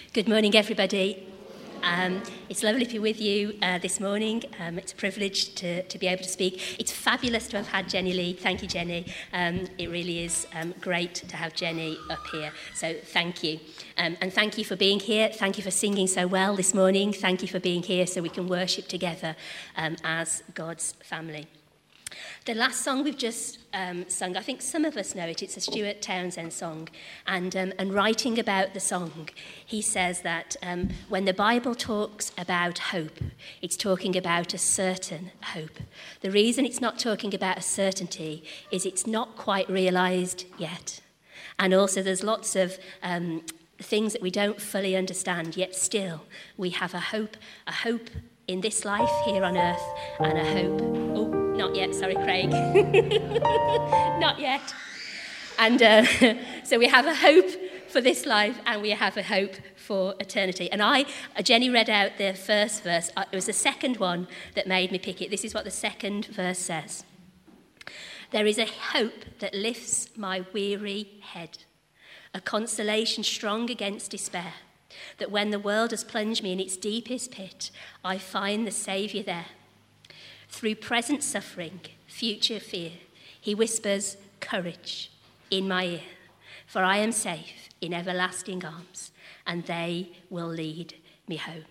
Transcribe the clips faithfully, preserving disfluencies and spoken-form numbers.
Good morning, everybody. Um, it's lovely to be with you uh, this morning. Um, it's a privilege to, to be able to speak. It's fabulous to have had Jenny Lee. Thank you, Jenny. Um, it really is um, great to have Jenny up here. So thank you. Um, and thank you for being here. Thank you for singing so well this morning. Thank you for being here so we can worship together um, as God's family. The last song we've just um, sung, I think some of us know it, it's a Stuart Townsend song, and um, and writing about the song, he says that um, when the Bible talks about hope, it's talking about a certain hope. The reason it's not talking about a certainty is it's not quite realised yet. And also there's lots of um, things that we don't fully understand, yet still we have a hope, a hope in this life here on earth, and a hope... Oh, not yet, sorry, Craig. Not yet. And uh, so we have a hope for this life, and we have a hope for eternity. And I, Jenny read out the first verse. It was the second one that made me pick it. This is what the second verse says. There is a hope that lifts my weary head, a consolation strong against despair, that when the world has plunged me in its deepest pit, I find the Saviour there. Through present suffering, future fear, he whispers courage in my ear, for I am safe in everlasting arms, and they will lead me home.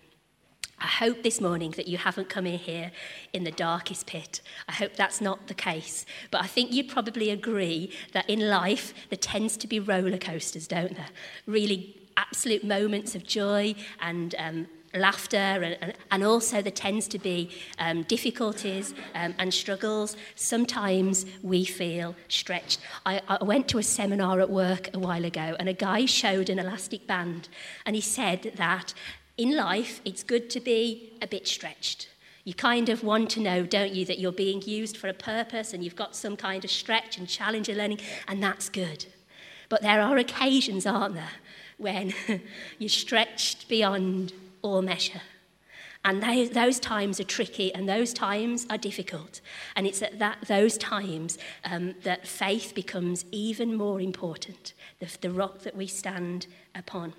I hope this morning that you haven't come in here in the darkest pit. I hope that's not the case. But I think you'd probably agree that in life there tends to be roller coasters, don't there? Really absolute moments of joy and um, laughter, and, and, and also there tends to be um, difficulties um, and struggles. Sometimes we feel stretched. I, I went to a seminar at work a while ago, and a guy showed an elastic band, and he said that in life it's good to be a bit stretched. You kind of want to know, don't you, that you're being used for a purpose and you've got some kind of stretch and challenge and learning, and that's good. But there are occasions, aren't there, when you're stretched beyond all measure. And those, those times are tricky, and those times are difficult. And it's at that those times um, that faith becomes even more important, the, the rock that we stand upon.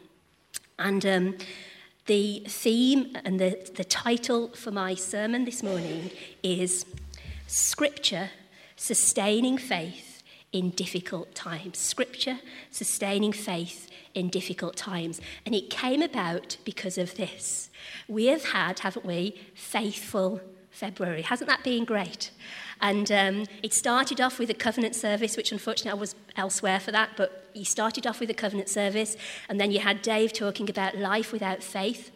And um, the theme and the, the title for my sermon this morning is Scripture Sustaining Faith in Difficult Times. Scripture Sustaining Faith in difficult times. And it came about because of this. We have had, haven't we, Faithful February. Hasn't that been great? And um, it started off with a covenant service, which unfortunately I was elsewhere for that, but you started off with a covenant service, and then you had Dave talking about life without faith.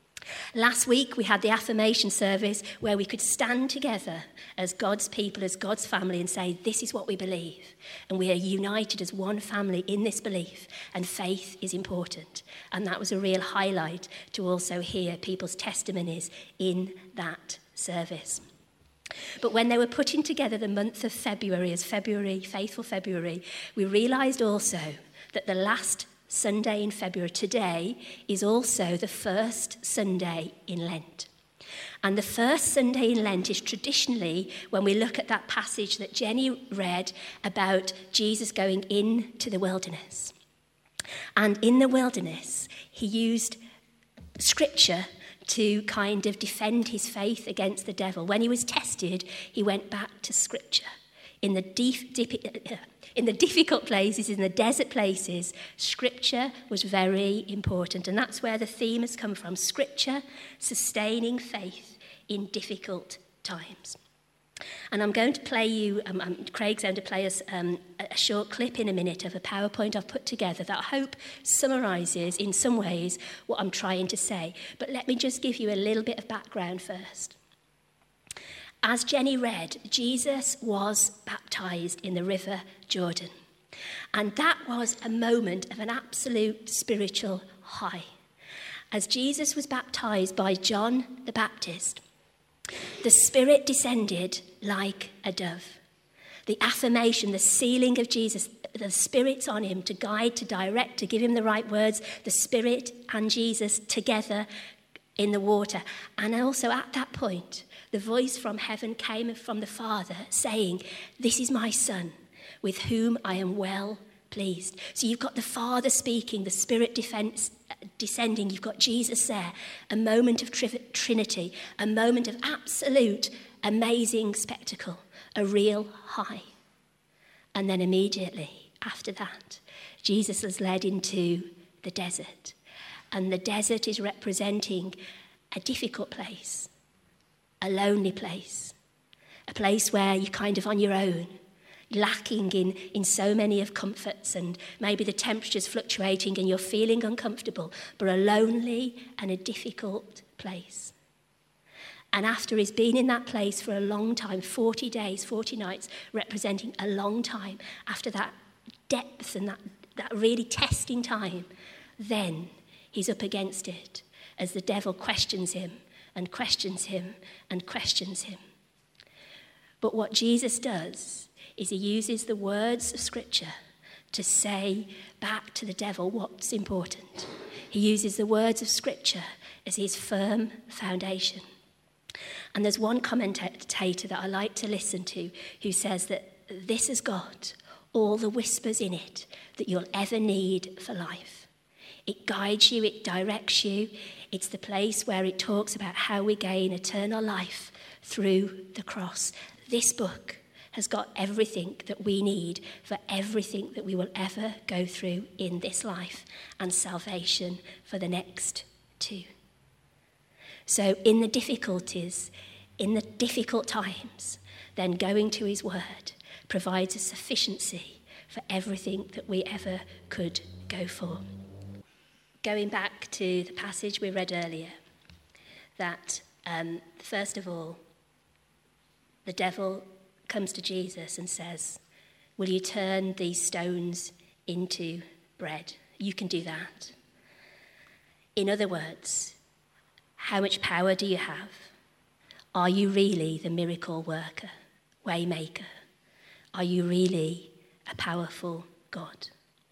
Last week we had the affirmation service where we could stand together as God's people, as God's family, and say, this is what we believe. And we are united as one family in this belief, and faith is important. And that was a real highlight to also hear people's testimonies in that service. But when they were putting together the month of February as February, Faithful February, we realised also that the last Sunday in February, today, is also the first Sunday in Lent. And the first Sunday in Lent is traditionally when we look at that passage that Jenny read about Jesus going into the wilderness. And in the wilderness, he used Scripture to kind of defend his faith against the devil. When he was tested, he went back to Scripture. In the deep, deep, in the difficult places, in the desert places, Scripture was very important. And that's where the theme has come from. Scripture sustaining faith in difficult times. And I'm going to play you, um, um, Craig's going to play us um, a short clip in a minute of a PowerPoint I've put together that I hope summarises in some ways what I'm trying to say. But let me just give you a little bit of background first. As Jenny read, Jesus was baptised in the River Jordan. And that was a moment of an absolute spiritual high. As Jesus was baptised by John the Baptist, the Spirit descended like a dove. The affirmation, the sealing of Jesus, the Spirit's on him to guide, to direct, to give him the right words, the Spirit and Jesus together in the water. And also at that point, the voice from heaven came from the Father saying, this is my Son, with whom I am well pleased. So you've got the Father speaking, the Spirit defense, descending. You've got Jesus there, a moment of tri- Trinity, a moment of absolute amazing spectacle, a real high. And then immediately after that, Jesus is led into the desert. And the desert is representing a difficult place, a lonely place, a place where you're kind of on your own, lacking in, in so many of comforts, and maybe the temperature's fluctuating and you're feeling uncomfortable, but a lonely and a difficult place. And after he's been in that place for a long time, forty days, forty nights, representing a long time, after that depth and that, that really testing time, then he's up against it as the devil questions him and questions him and questions him. But what Jesus does is he uses the words of Scripture to say back to the devil what's important. He uses the words of Scripture as his firm foundation. And there's one commentator that I like to listen to who says that this has got all the whispers in it that you'll ever need for life. It guides you, it directs you. It's the place where it talks about how we gain eternal life through the cross. This book has got everything that we need for everything that we will ever go through in this life, and salvation for the next two. So in the difficulties, in the difficult times, then going to his word provides a sufficiency for everything that we ever could go for. Going back to the passage we read earlier, that um, first of all, the devil comes to Jesus and says, will you turn these stones into bread? You can do that. In other words, how much power do you have? Are you really the miracle worker, way maker? Are you really a powerful God?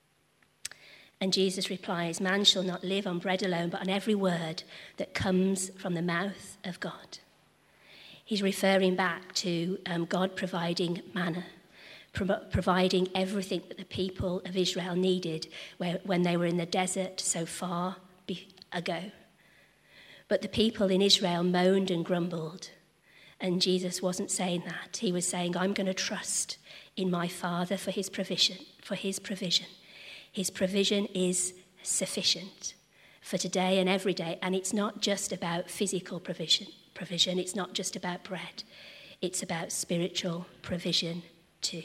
And Jesus replies, man shall not live on bread alone, but on every word that comes from the mouth of God. He's referring back to um, God providing manna, pro- providing everything that the people of Israel needed where, when they were in the desert so far be- ago. But the people in Israel moaned and grumbled, and Jesus wasn't saying that. He was saying, I'm going to trust in my Father for his provision, for his provision. His provision is sufficient for today and every day, and it's not just about physical provision. Provision. It's not just about bread. It's about spiritual provision too.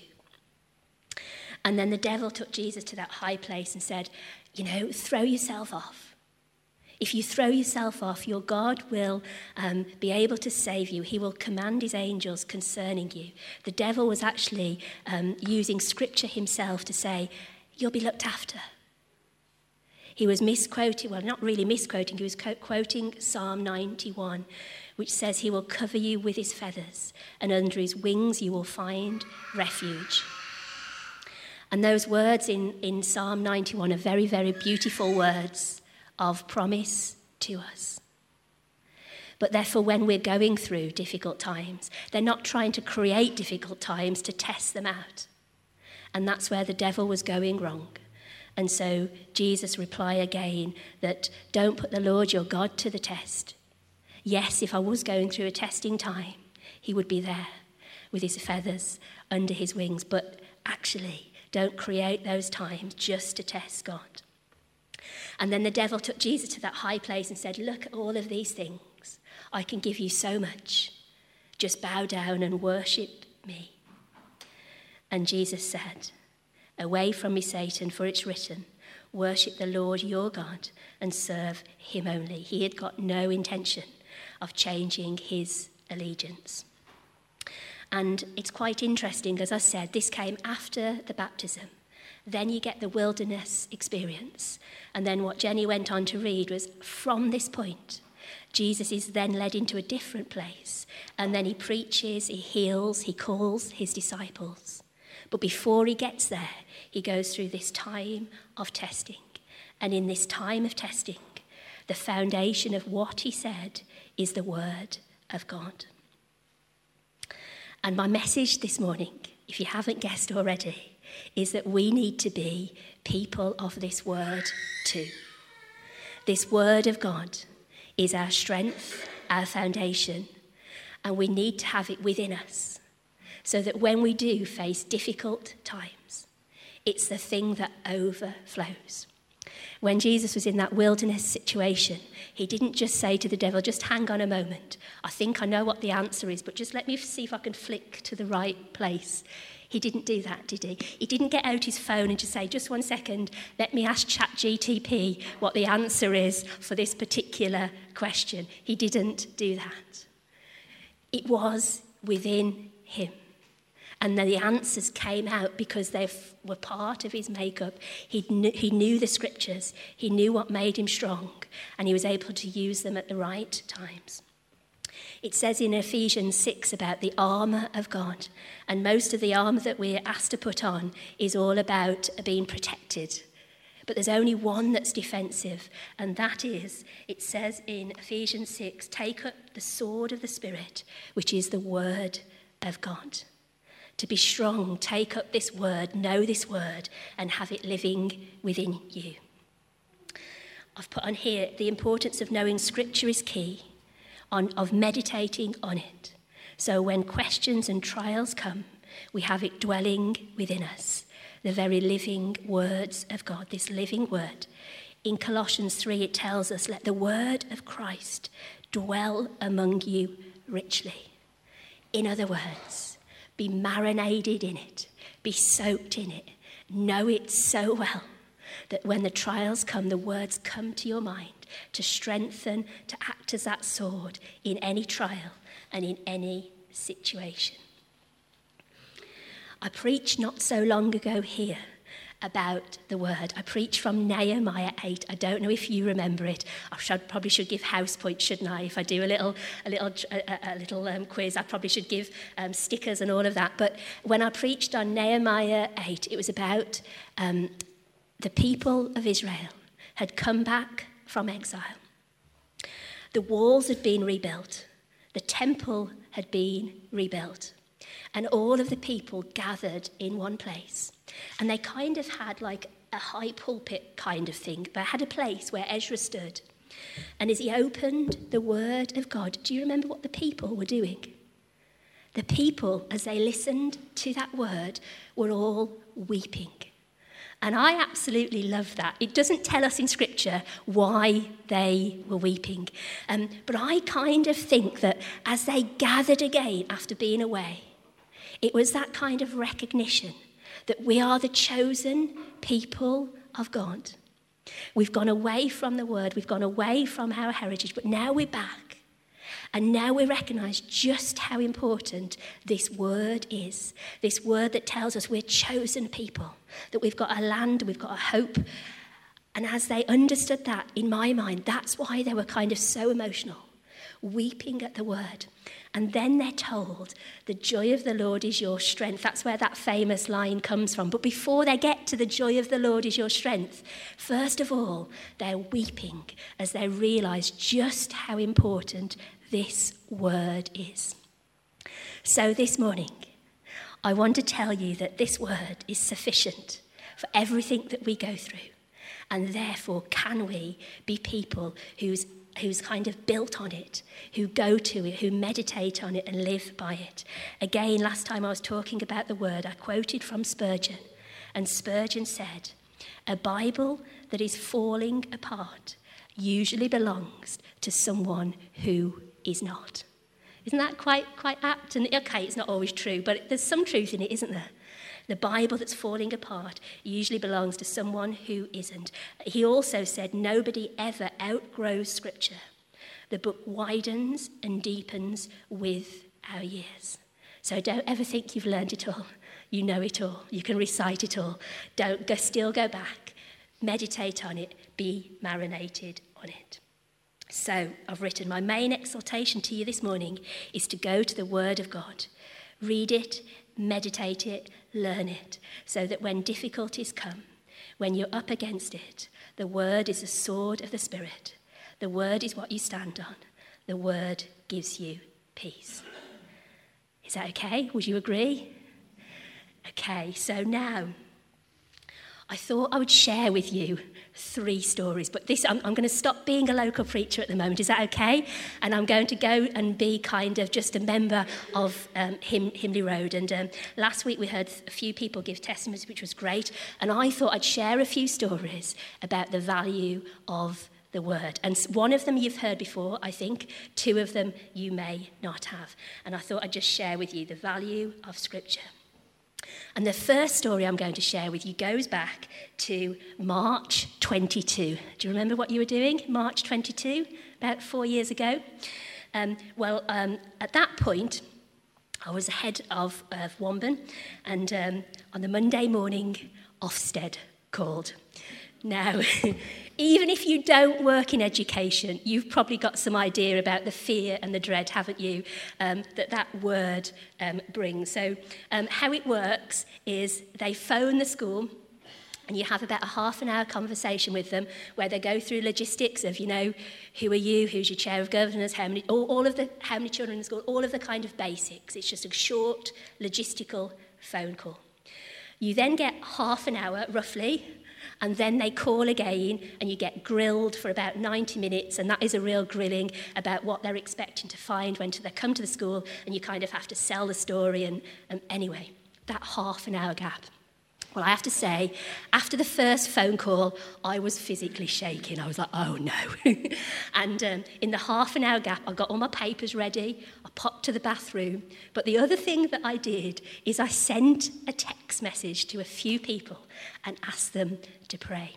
And then the devil took Jesus to that high place and said, you know, throw yourself off. If you throw yourself off, your God will um, be able to save you. He will command his angels concerning you. The devil was actually um, using Scripture himself to say, you'll be looked after. He was misquoting, well, not really misquoting, he was co- quoting Psalm ninety-one, which says he will cover you with his feathers, and under his wings you will find refuge. And those words in, in Psalm ninety-one are very, very beautiful words of promise to us. But therefore, when we're going through difficult times, they're not trying to create difficult times to test them out. And that's where the devil was going wrong. And so Jesus replied again that don't put the Lord your God to the test. Yes, if I was going through a testing time, he would be there with his feathers under his wings. But actually, don't create those times just to test God. And then the devil took Jesus to that high place and said, look at all of these things. I can give you so much. Just bow down and worship me. And Jesus said, away from me, Satan, for it's written, worship the Lord your God and serve him only. He had got no intention of changing his allegiance. And it's quite interesting, as I said, this came after the baptism. Then you get the wilderness experience. And then what Jenny went on to read was from this point, Jesus is then led into a different place. And then he preaches, he heals, he calls his disciples. But before he gets there, he goes through this time of testing. And in this time of testing, the foundation of what he said is the word of God. And my message this morning, if you haven't guessed already, is that we need to be people of this word too. This word of God is our strength, our foundation, and we need to have it within us so that when we do face difficult times, it's the thing that overflows. When Jesus was in that wilderness situation, he didn't just say to the devil, just hang on a moment. I think I know what the answer is, but just let me see if I can flick to the right place. He didn't do that, did he? He didn't get out his phone and just say, just one second, let me ask ChatGPT what the answer is for this particular question. He didn't do that. It was within him. And then the answers came out because they were part of his makeup. He knew, he knew the scriptures. He knew what made him strong. And he was able to use them at the right times. It says in Ephesians six about the armour of God. And most of the armour that we're asked to put on is all about being protected. But there's only one that's defensive. And that is, it says in Ephesians six, take up the sword of the Spirit, which is the word of God. To be strong, take up this word, know this word, and have it living within you. I've put on here the importance of knowing Scripture is key, on, of meditating on it. So when questions and trials come, we have it dwelling within us, the very living words of God, this living word. In Colossians three, it tells us, let the word of Christ dwell among you richly. In other words, be marinated in it, be soaked in it, know it so well that when the trials come, the words come to your mind to strengthen, to act as that sword in any trial and in any situation. I preached not so long ago here about the word. I preached from Nehemiah eight. I don't know if you remember it. I should, probably should give house points, shouldn't I? If I do a little, a little, a, a little um, quiz, I probably should give um, stickers and all of that. But when I preached on Nehemiah eight, it was about um, the people of Israel had come back from exile. The walls had been rebuilt. The temple had been rebuilt. And all of the people gathered in one place. And they kind of had like a high pulpit kind of thing, but had a place where Ezra stood. And as he opened the word of God, do you remember what the people were doing? The people, as they listened to that word, were all weeping. And I absolutely love that. It doesn't tell us in Scripture why they were weeping. Um, but I kind of think that as they gathered again after being away, it was that kind of recognition that we are the chosen people of God. We've gone away from the word, we've gone away from our heritage, but now we're back. And now we recognise just how important this word is. This word that tells us we're chosen people, that we've got a land, we've got a hope. And as they understood that, in my mind, that's why they were kind of so emotional, weeping at the word. And then they're told, the joy of the Lord is your strength. That's where that famous line comes from. But before they get to the joy of the Lord is your strength, first of all, they're weeping as they realise just how important this word is. So this morning, I want to tell you that this word is sufficient for everything that we go through. And therefore, can we be people whose who's kind of built on it, who go to it, who meditate on it and live by it. Again, last time I was talking about the word, I quoted from Spurgeon, and Spurgeon said, a Bible that is falling apart usually belongs to someone who is not. Isn't that quite quite apt? And okay, it's not always true, but there's some truth in it, isn't there? The Bible that's falling apart usually belongs to someone who isn't. He also said nobody ever outgrows Scripture. The book widens and deepens with our years. So don't ever think you've learned it all. You know it all. You can recite it all. Don't go, still go back. Meditate on it. Be marinated on it. So I've written, my main exhortation to you this morning is to go to the Word of God. Read it, meditate it, learn it, so that when difficulties come, when you're up against it, the word is a sword of the Spirit. The word is what you stand on. The word gives you peace. Is that okay? Would you agree? Okay, so now I thought I would share with you three stories, but this I'm, I'm going to stop being a local preacher at the moment. Is that okay? And I'm going to go and be kind of just a member of um, Him, Himley Road. And um, last week we heard a few people give testimonies, which was great. And I thought I'd share a few stories about the value of the word. And one of them you've heard before, I think. Two of them you may not have. And I thought I'd just share with you the value of Scripture. And the first story I'm going to share with you goes back to March twenty-two. Do you remember what you were doing? March twenty-two, about four years ago. Um, well, um, at that point, I was head of, of Womban, and um, on the Monday morning, Ofsted called. Now, even if you don't work in education, you've probably got some idea about the fear and the dread, haven't you, um, that that word um, brings. So um, how it works is they phone the school and you have about a half an hour conversation with them where they go through logistics of, you know, who are you, who's your chair of governors, how many, all, all of the, how many children in the school, all of the kind of basics. It's just a short logistical phone call. You then get half an hour, roughly, and then they call again and you get grilled for about ninety minutes, and that is a real grilling about what they're expecting to find when they come to the school, and you kind of have to sell the story. And, and anyway, that half an hour gap. Well, I have to say, after the first phone call, I was physically shaking. I was like, oh no. and um, in the half an hour gap, I got all my papers ready. I popped to the bathroom. But the other thing that I did is I sent a text message to a few people and asked them to pray.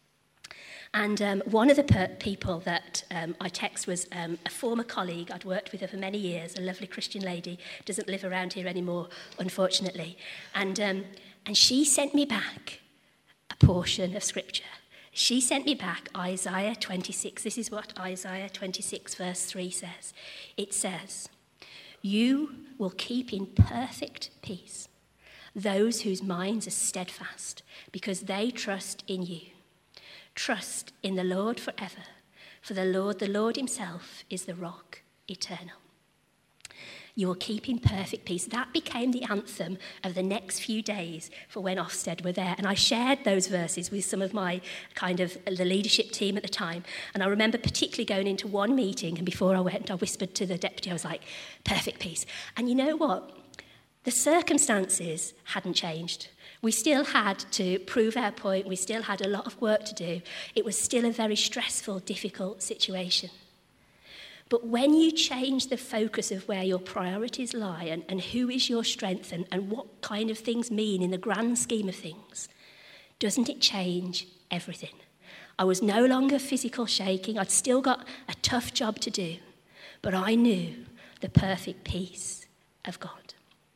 And um, one of the per- people that um, I text was um, a former colleague. I'd worked with her for many years, a lovely Christian lady, doesn't live around here anymore, unfortunately. And um, and she sent me back a portion of Scripture. She sent me back Isaiah twenty-six. This is what Isaiah twenty-six verse three says. It says, "You will keep in perfect peace those whose minds are steadfast, because they trust in you. Trust in the Lord forever, for the Lord, the Lord himself is the rock eternal. You will keep in perfect peace." That became the anthem of the next few days for when Ofsted were there. And I shared those verses with some of my kind of the leadership team at the time. And I remember particularly going into one meeting, and before I went, I whispered to the deputy, I was like, perfect peace. And you know what? The circumstances hadn't changed. We still had to prove our point. We still had a lot of work to do. It was still a very stressful, difficult situation. But when you change the focus of where your priorities lie and, and who is your strength and, and what kind of things mean in the grand scheme of things, doesn't it change everything? I was no longer physical shaking. I'd still got a tough job to do, but I knew the perfect peace of God.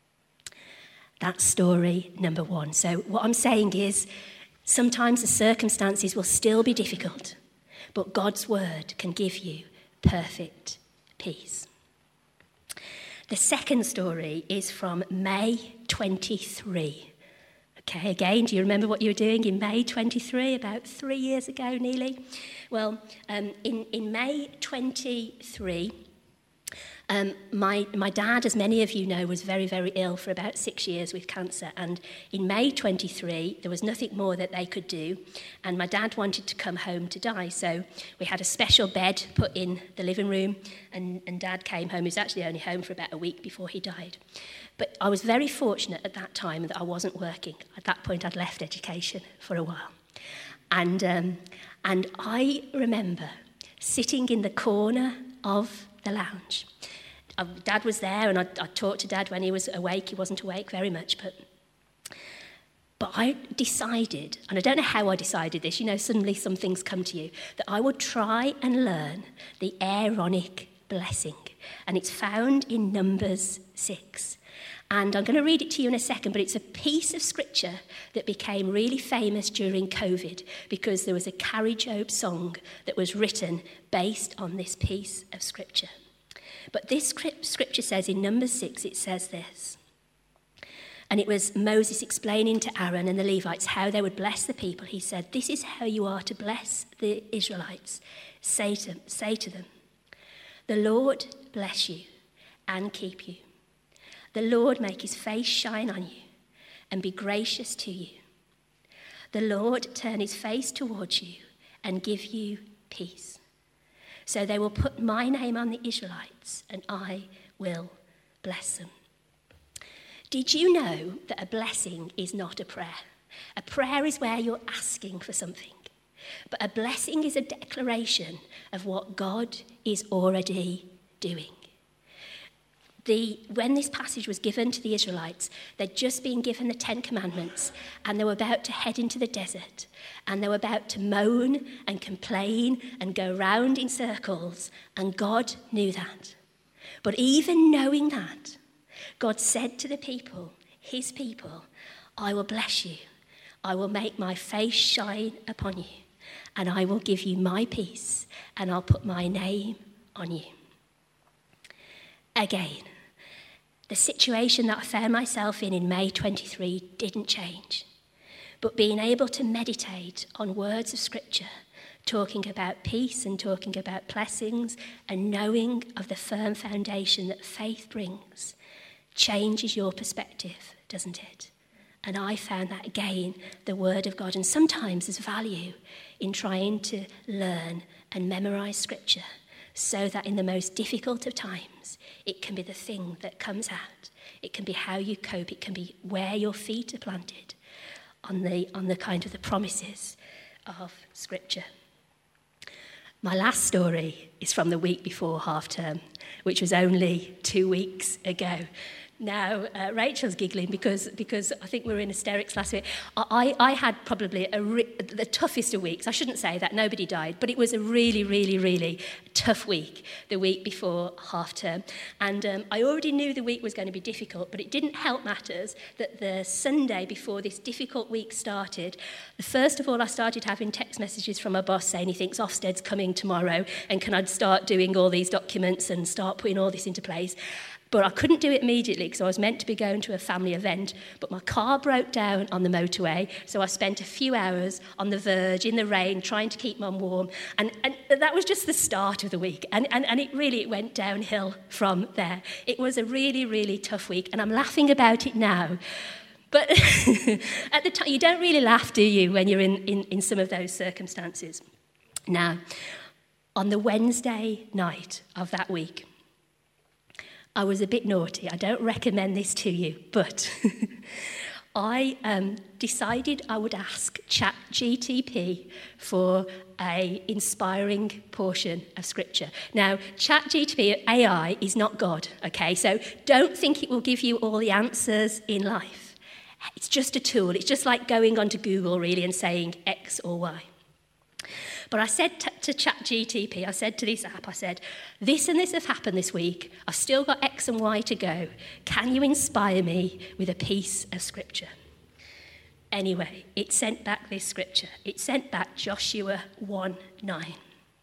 That's story number one. So what I'm saying is, sometimes the circumstances will still be difficult, but God's word can give you perfect peace. The second story is from May twenty-three. Okay, again, do you remember what you were doing in May twenty-three, about three years ago nearly? Well, um, in, in May twenty-three, Um, my, my dad, as many of you know, was very, very ill for about six years with cancer. And in May twenty-three, there was nothing more that they could do. And my dad wanted to come home to die. So we had a special bed put in the living room. And, and Dad came home. He was actually only home for about a week before he died. But I was very fortunate at that time that I wasn't working. At that point, I'd left education for a while. And, um, and I remember sitting in the corner of the lounge. Dad was there, and I, I talked to Dad when he was awake. He wasn't awake very much, but but I decided, and I don't know how I decided this, you know, suddenly some things come to you, that I would try and learn the Aaronic blessing, and it's found in Numbers six. And I'm going to read it to you in a second, but it's a piece of scripture that became really famous during COVID because there was a Carrie Job song that was written based on this piece of scripture. But this scripture says in Numbers six, it says this. And it was Moses explaining to Aaron and the Levites how they would bless the people. He said, "This is how you are to bless the Israelites. Say to, say to them, the Lord bless you and keep you. The Lord make his face shine on you and be gracious to you. the Lord turn his face towards you and give you peace. So they will put my name on the Israelites, and I will bless them. Did you know that a blessing is not a prayer? A prayer is where you're asking for something. But a blessing is a declaration of what God is already doing. The, when this passage was given to the Israelites, they'd just been given the Ten Commandments, and they were about to head into the desert, and they were about to moan and complain and go round in circles, and God knew that. But even knowing that, God said to the people, his people, I will bless you, I will make my face shine upon you, and I will give you my peace, and I'll put my name on you. Again, the situation that I found myself in in May twenty-three didn't change. But being able to meditate on words of Scripture, talking about peace and talking about blessings and knowing of the firm foundation that faith brings, changes your perspective, doesn't it? And I found that again, the Word of God, and sometimes there's value in trying to learn and memorise Scripture, so that in the most difficult of times, it can be the thing that comes out. It can be how you cope. It can be where your feet are planted on the, on the kind of the promises of Scripture. My last story is from the week before half term, which was only two weeks ago. Now, uh, Rachel's giggling because because I think we were in hysterics last week. I, I had probably a re- the toughest of weeks. I shouldn't say that, nobody died, but it was a really, really, really tough week, the week before half term. And um, I already knew the week was going to be difficult, but it didn't help matters that the Sunday before this difficult week started, first of all, I started having text messages from my boss saying he thinks Ofsted's coming tomorrow, and can I start doing all these documents and start putting all this into place? But I couldn't do it immediately because I was meant to be going to a family event, but my car broke down on the motorway, so I spent a few hours on the verge in the rain trying to keep mum warm, and, and that was just the start of the week, and, and, and it really it went downhill from there. It was a really, really tough week, and I'm laughing about it now. But at the time, you don't really laugh, do you, when you're in, in, in some of those circumstances? Now, on the Wednesday night of that week, I was a bit naughty. I don't recommend this to you, but I um, decided I would ask ChatGTP for a inspiring portion of Scripture. Now, ChatGTP, A I, is not God, okay? So don't think it will give you all the answers in life. It's just a tool. It's just like going onto Google, really, and saying X or Y. But I said t- to ChatGTP, I said to this app, I said, this and this have happened this week. I've still got X and Y to go. Can you inspire me with a piece of Scripture? Anyway, it sent back this Scripture. It sent back Joshua one nine.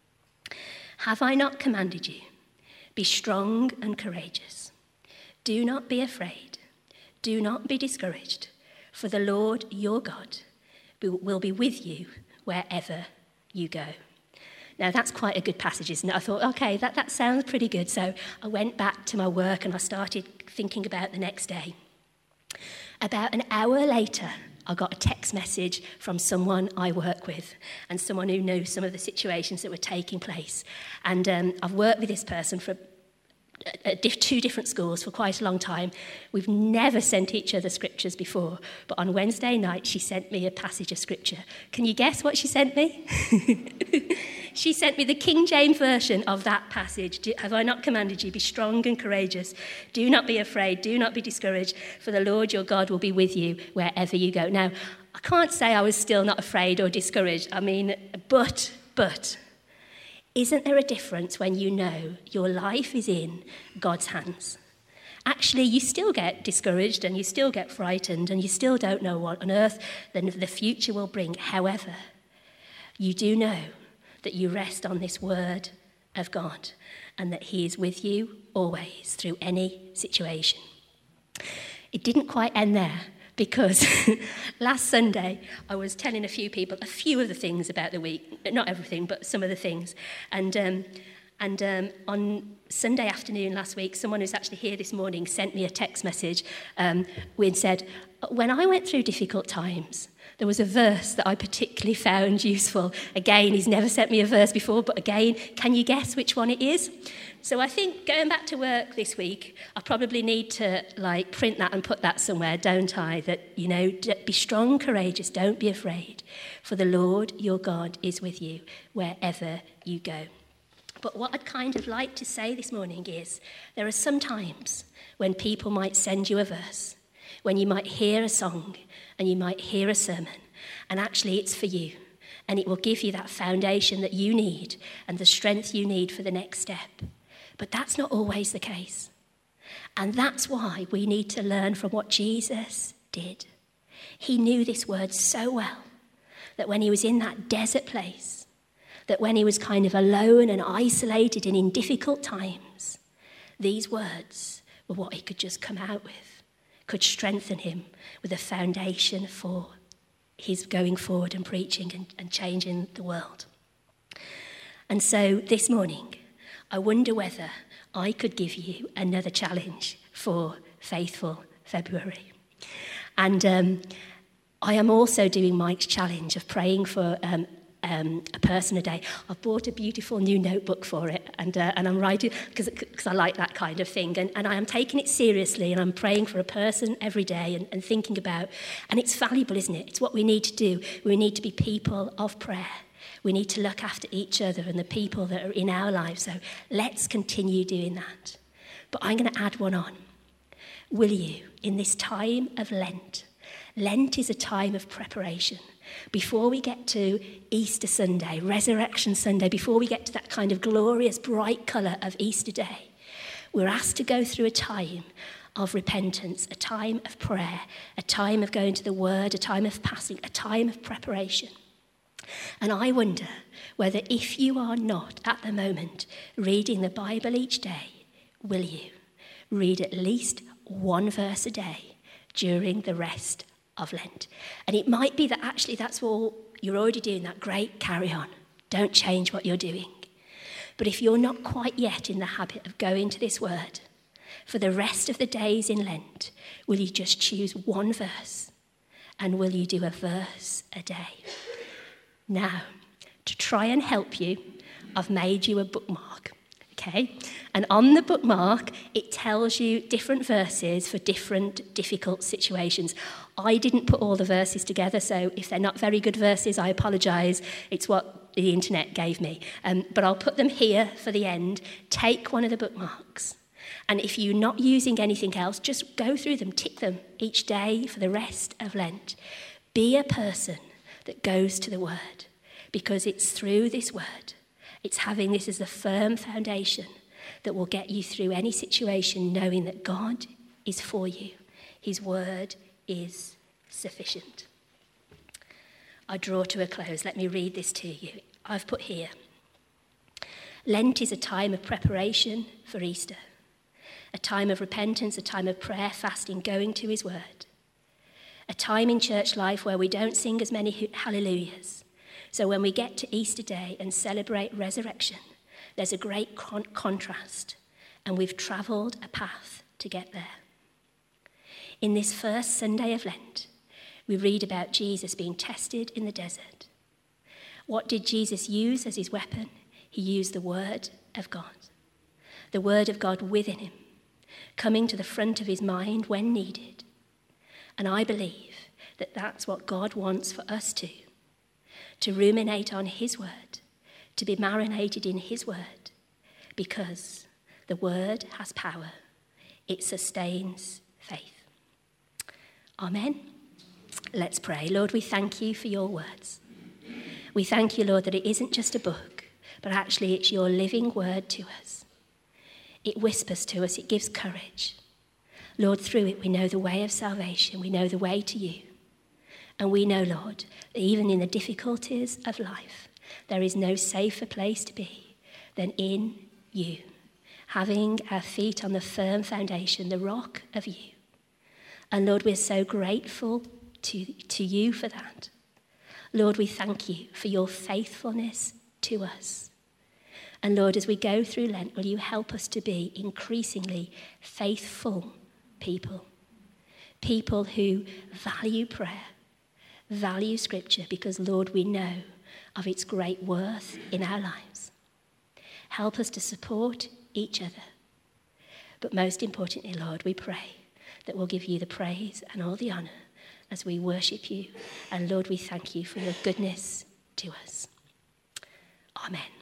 Have I not commanded you? Be strong and courageous. Do not be afraid. Do not be discouraged. For the Lord your God will be with you wherever you go. Now, that's quite a good passage, isn't it? I thought, okay, that, that sounds pretty good. So I went back to my work and I started thinking about the next day. About an hour later, I got a text message from someone I work with and someone who knew some of the situations that were taking place. And um, I've worked with this person for at two different schools for quite a long time. We've never sent each other scriptures before, but on Wednesday night she sent me a passage of Scripture. Can you guess what she sent me? She sent me the King James version of that passage. Have I not commanded you, be strong and courageous? Do not be afraid, do not be discouraged, for the Lord your God will be with you wherever you go. Now, I can't say I was still not afraid or discouraged. I mean, but, but... Isn't there a difference when you know your life is in God's hands? Actually, you still get discouraged and you still get frightened and you still don't know what on earth the future will bring. However, you do know that you rest on this word of God and that he is with you always through any situation. It didn't quite end there. Because last Sunday, I was telling a few people a few of the things about the week. Not everything, but some of the things. And um, and um, on Sunday afternoon last week, someone who's actually here this morning sent me a text message um, and said, when I went through difficult times, there was a verse that I particularly found useful. Again, he's never sent me a verse before, but again, can you guess which one it is? So I think going back to work this week, I probably need to like print that and put that somewhere, don't I? That, you know, be strong, courageous, don't be afraid, for the Lord your God is with you wherever you go. But what I'd kind of like to say this morning is there are some times when people might send you a verse, when you might hear a song and you might hear a sermon, and actually it's for you. And it will give you that foundation that you need and the strength you need for the next step. But that's not always the case. And that's why we need to learn from what Jesus did. He knew this word so well that when he was in that desert place, that when he was kind of alone and isolated and in difficult times, these words were what he could just come out with, could strengthen him with a foundation for his going forward and preaching and, and changing the world. And so this morning, I wonder whether I could give you another challenge for Faithful February. And um, I am also doing Mike's challenge of praying for um, um, a person a day. I've bought a beautiful new notebook for it, and uh, and I'm writing, because I like that kind of thing. And, and I am taking it seriously, and I'm praying for a person every day and, and thinking about, and it's valuable, isn't it? It's what we need to do. We need to be people of prayer. We need to look after each other and the people that are in our lives. So let's continue doing that. But I'm going to add one on. Will you, in this time of Lent, Lent is a time of preparation. Before we get to Easter Sunday, Resurrection Sunday, before we get to that kind of glorious, bright colour of Easter Day, we're asked to go through a time of repentance, a time of prayer, a time of going to the Word, a time of fasting, a time of preparation. And I wonder whether if you are not at the moment reading the Bible each day, will you read at least one verse a day during the rest of Lent? And it might be that actually that's all you're already doing, that great, carry on. Don't change what you're doing. But if you're not quite yet in the habit of going to this word, for the rest of the days in Lent, will you just choose one verse? And will you do a verse a day? Now, to try and help you, I've made you a bookmark, okay? And on the bookmark, it tells you different verses for different difficult situations. I didn't put all the verses together, so if they're not very good verses, I apologise. It's what the internet gave me. Um, but I'll put them here for the end. Take one of the bookmarks. And if you're not using anything else, just go through them, tick them each day for the rest of Lent. Be a person that goes to the Word, because it's through this Word, it's having this as a firm foundation that will get you through any situation, knowing that God is for you. His Word is sufficient. I draw to a close. Let me read this to you. I've put here, Lent is a time of preparation for Easter, a time of repentance, a time of prayer, fasting, going to His Word. A time in church life where we don't sing as many hallelujahs. So when we get to Easter Day and celebrate resurrection, there's a great con- contrast, and we've travelled a path to get there. In this first Sunday of Lent, we read about Jesus being tested in the desert. What did Jesus use as his weapon? He used the Word of God. The Word of God within him, coming to the front of his mind when needed. And I believe that that's what God wants for us too, to ruminate on his word, to be marinated in his word, because the word has power. It sustains faith. Amen. Let's pray. Lord, we thank you for your words. We thank you, Lord, that it isn't just a book, but actually it's your living word to us. It whispers to us, it gives courage. Lord, through it we know the way of salvation. We know the way to you. And we know, Lord, that even in the difficulties of life, there is no safer place to be than in you, having our feet on the firm foundation, the rock of you. And Lord, we're so grateful to, to you for that. Lord, we thank you for your faithfulness to us. And Lord, as we go through Lent, will you help us to be increasingly faithful people, people who value prayer, value Scripture because, Lord, we know of its great worth in our lives. Help us to support each other. But most importantly, Lord, we pray that we'll give you the praise and all the honour as we worship you. And Lord, we thank you for your goodness to us. Amen.